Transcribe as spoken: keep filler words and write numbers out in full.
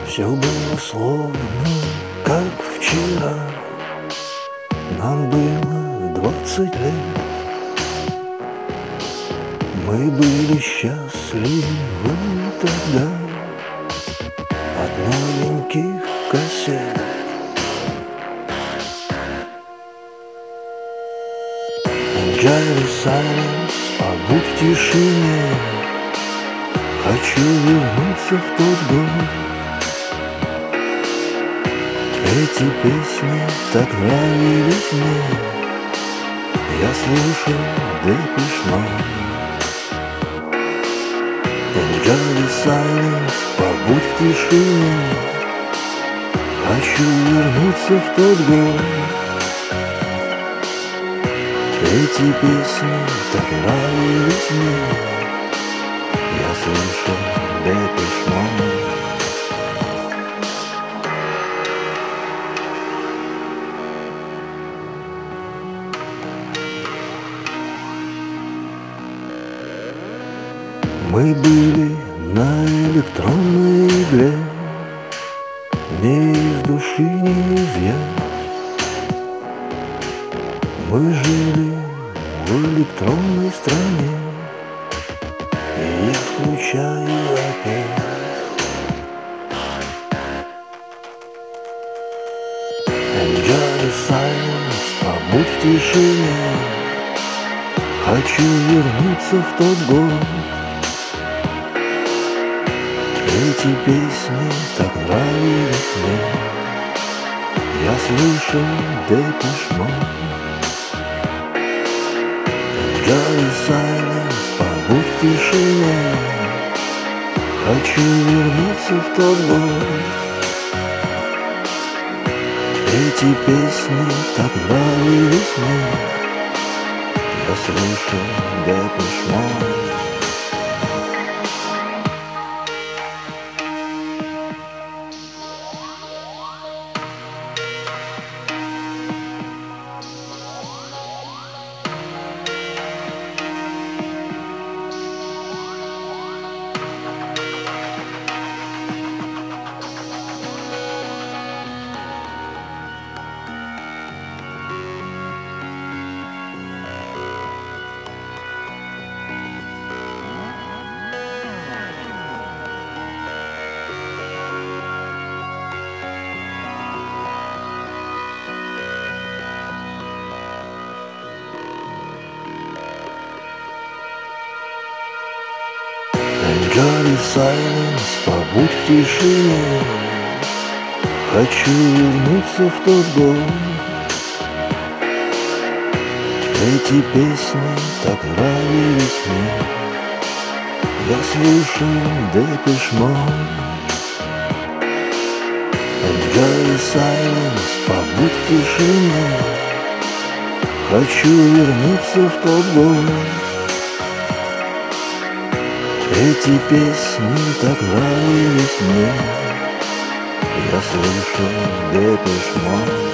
Все было словно, как вчера. Нам было двадцать лет. Мы были счастливы тогда от новеньких кассет. Enjoy the silence, побудь в тишине. Хочу вернуться в тот год. Эти песни так нравились мне. Я слушал Depeche Mode. Enjoy the silence, побудь в тишине. Хочу вернуться в тот год. Эти песни так нравились мне. Я слышал Depeche Mode. Мы были на электронной игле, не из души не изъять. Мы жили в электронной стране, и я включаю опять. Enjoy the silence, побудь в тишине. Хочу вернуться в тот год. Эти песни так нравились мне. Я слышал Depeche Mode. Enjoy the silence, побудь в тишине. Хочу вернуться в тот год. Эти песни так нравились мне. Я слышал Depeche Mode. Enjoy the silence, побудь в тишине. Хочу вернуться в тот год. Эти песни так нравились мне. Я слушал Depeche Mode. Enjoy the silence, побудь в тишине. Хочу вернуться в тот год. Эти песни так нравились мне. Я слышал Depeche Mode.